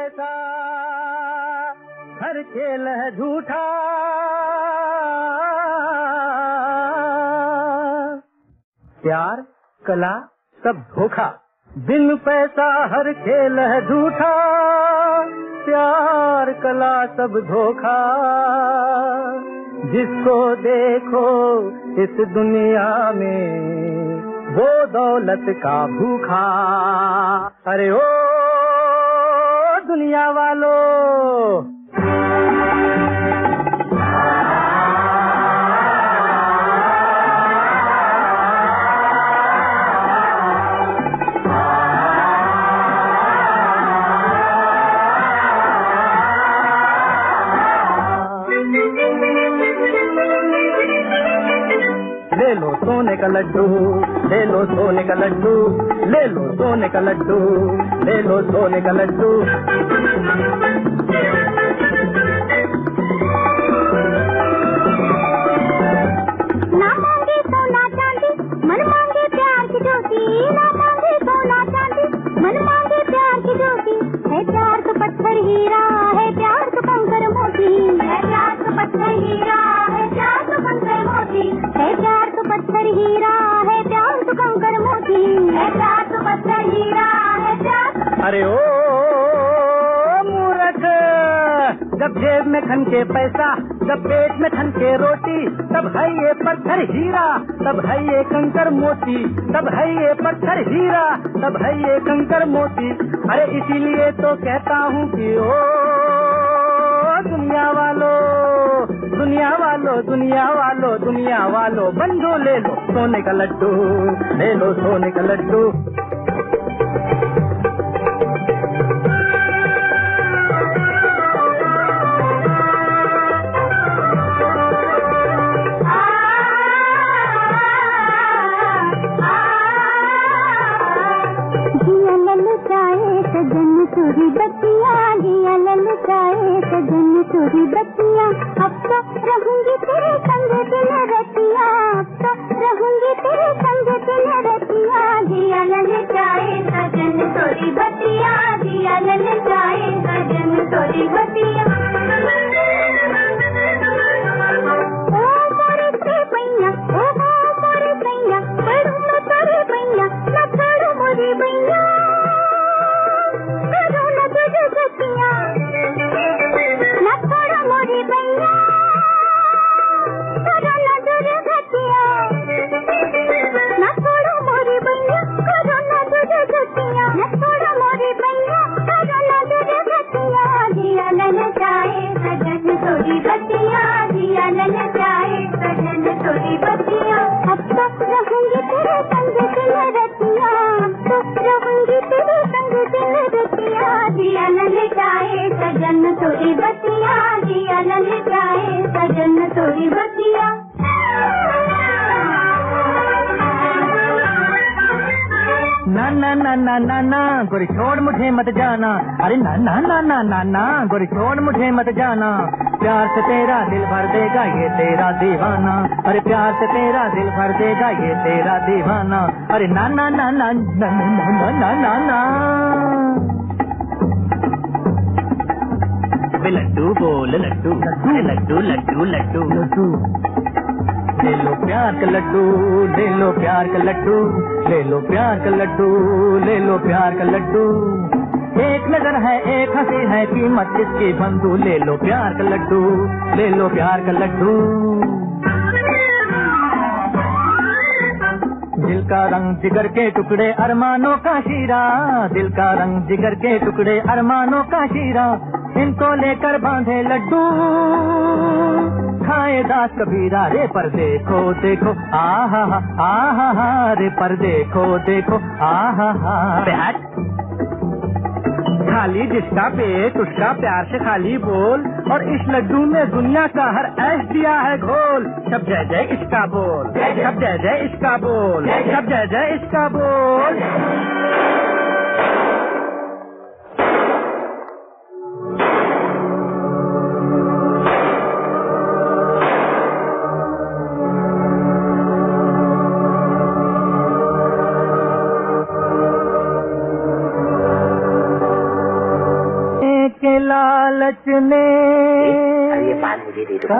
पैसा हर खेल है झूठा, प्यार कला सब धोखा। बिन पैसा हर खेल है झूठा, प्यार कला सब धोखा। जिसको देखो इस दुनिया में वो दौलत का भूखा। अरे ओ दुनिया वालों, ले लो सोने का लड्डू, ले लो सोने का लड्डू, ले लो सोने का लड्डू, ले लो सोने का लड्डू। ना मांगे सोना चांदी, मन मांगे प्यार की ज्योति। ना मांगे सोना चांदी, मन मांगे प्यार की ज्योति। है प्यार तो पत्थर हीरा, है प्यार तो कंकर मोती। है प्यार तो पत्थर हीरा, है प्यार तो कंकर मोती। है प्यार तो पत्थर हीरा, है प्यार तो कंकर मोती। है प्यार तो पत्थर हीरा, है प्यार। अरे ओ मूर्ख, जब जेब में खनके पैसा, जब पेट में खनके रोटी, तब है ये पत्थर हीरा, तब है ये कंकर मोती। तब है ये पत्थर हीरा, तब है ये कंकर मोती। अरे इसीलिए तो कहता हूँ कि ओ दुनिया वालों, दुनिया वालों, दुनिया वालों, दुनिया वालों, बंधु ले लो सोने का लड्डू, ले लो सोने का लड्डू। सजन तुरी बत्तियाँ, जिया ललचाए सजन तुरी बत्तियाँ। अब तो रहूंगी तेरे संग दिन रतिया, अब तो रहूंगी तेरे संग दिन रतिया। जिया ललचाए सजन तुरी बत्तियाँ, जिया ललचाए सजन तुरी बत्तियाँ। ओ मोरे से पैया, ओ मोरे पैया, पढ़ू मैं तेरे पैया, न छोड़ू मोरी पैया। अब तो रहूंगी तेरे संग दिन रतिया, अब तो रहूंगी तेरे संग दिन रतिया। जिया ललचाए सजन तोरी बतिया, जिया ललचाए सजन तोरी बतिया। ना ना ना ना ना ना गोरी छोड़ मुझे मत जाना। अरे ना ना ना ना ना ना गोरी छोड़ मुझे मत जाना। प्यार से तेरा दिल भर देगा ये तेरा दीवाना। अरे प्यार से तेरा दिल भर देगा ये तेरा दीवाना। अरे ना ना ना ना ना ना ना ना ना। लड्डू बोल लड्डू, लड्डू लड्डू लड्डू लड्डू। ले लो प्यार का लड्डू, ले लो प्यार का लड्डू, ले लो प्यार का लड्डू, ले लो प्यार का लड्डू। एक नजर है एक हंसी है कीमत इसकी बंधु। ले लो प्यार का लड्डू, ले लो प्यार का लड्डू। दिल का रंग जिगर के टुकड़े अरमानों का शीरा, दिल का रंग जिगर के टुकड़े अरमानों का शीरा। इनको लेकर बांधे लड्डू, खाए दास कबीरा रे पर देखो देखो आहा हा रे पर देखो देखो आहा हा। खाली जिसका पेट उसका प्यार से खाली बोल, और इस लड्डू में दुनिया का हर ऐश दिया है घोल। सब जय जय इसका बोल, सब जय जय इसका बोल, सब जय जय इसका बोल। सचने ये बात मुझे दे दो।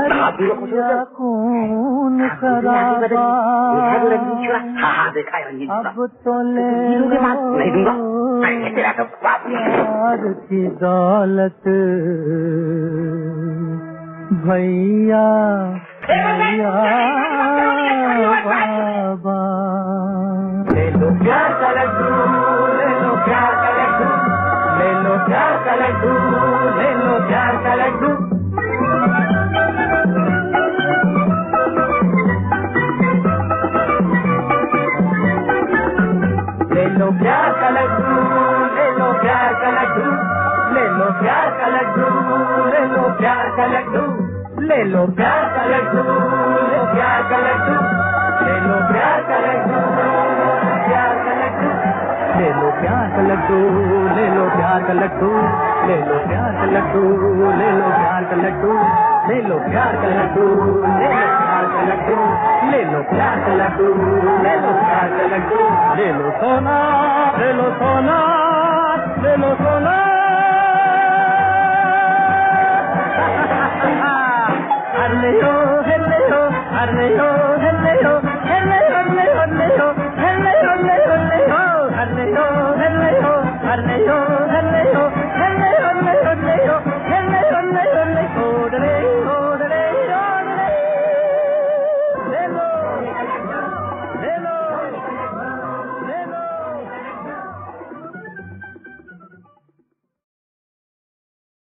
खून खराबा हाँ देखा है अब तो ले नहीं दूंगा तेरा तो प्यार की दौलत भैया भैया बाबा। ले लो प्यार का लड्डू, ले लो प्यार का लड्डू, ले लो प्यार का लड्डू, ले लो प्यार का लड्डू। ले लो प्यार का लड्डू, ले लो प्यार का लड्डू, ले लो प्यार का लड्डू, ले लो प्यार का लड्डू, ले लो प्यार का लड्डू, ले प्यार का लड्डू, ले लो प्यार का लड्डू, प्यार का लड्डू, ले लो प्यार का लड्डू, ले लो प्यार का लड्डू, ले लो प्यार का लड्डू, ले लो प्यार का लड्डू, ले लो प्यार का लड्डू, ले लो प्यार का लड्डू, ले लो प्यार का लड्डू, ले लो प्यार का लड्डू, ले लो सोना, ले लो सोना, ले लो सोना। अरे हो, अरे हो, अरे हो।